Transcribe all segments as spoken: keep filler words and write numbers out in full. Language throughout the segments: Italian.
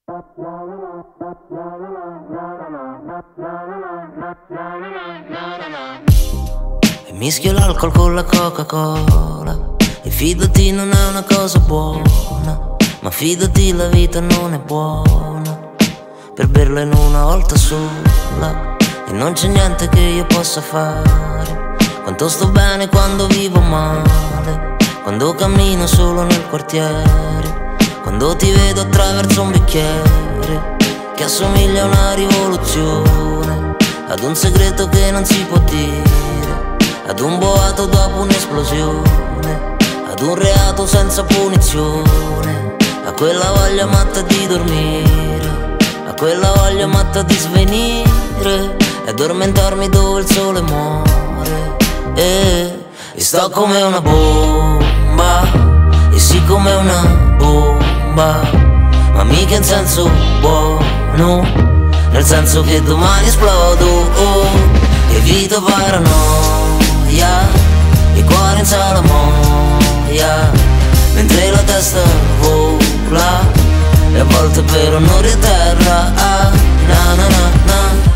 E mischio l'alcol con la Coca-Cola e fidati non è una cosa buona, ma fidati la vita non è buona per berla in una volta sola. E non c'è niente che io possa fare. Quanto sto bene quando vivo male, quando cammino solo nel quartiere, quando ti vedo attraverso un bicchiere che assomiglia a una rivoluzione, ad un segreto che non si può dire, ad un boato dopo un'esplosione, ad un reato senza punizione, a quella voglia matta di dormire, a quella voglia matta di svenire e addormentarmi dove il sole muore. E, e sto come una bomba, e sì come una bomba, ma mica in senso buono, nel senso che domani esplodo. Oh, evito paranoia, il cuore in salamoia, mentre la testa vola e a volte per onore a terra. Ah, na na na na.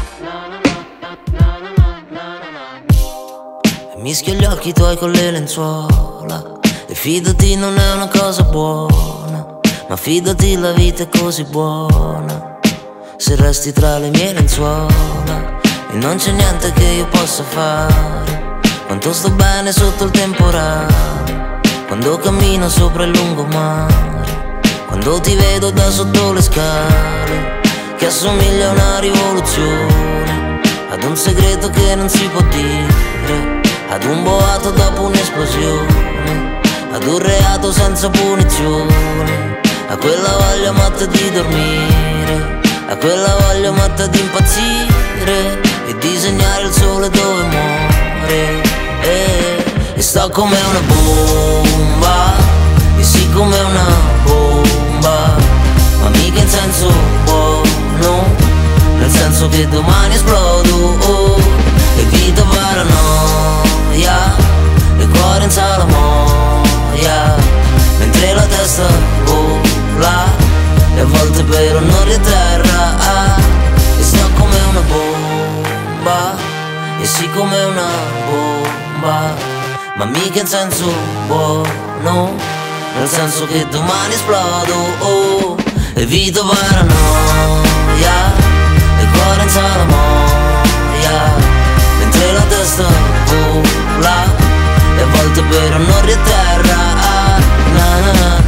E mischio gli occhi tuoi con le lenzuola e fidati non è una cosa buona, ma fidati la vita è così buona se resti tra le mie lenzuola. E non c'è niente che io possa fare, quanto sto bene sotto il temporale, quando cammino sopra il lungomare, quando ti vedo da sotto le scale, che assomiglia a una rivoluzione, ad un segreto che non si può dire, ad un boato dopo un'esplosione, ad un reato senza punizione, a quella voglia matta di dormire, a quella voglia matta di impazzire e disegnare il sole dove muore. E, e sto come una bomba, e sì come una bomba, ma mica in senso buono, nel senso che domani esplodo. Oh, evito paranoia, il cuore in salamoia, mentre la testa vola e a volte per onore a terra. Ah, e sto come una bomba, e sì come una bomba, ma mica in senso buono, nel senso che domani esplodo. Oh, evito paranoia, il cuore in salamoia, mentre la testa vola e a volte per onore a terra. Ah, na na na.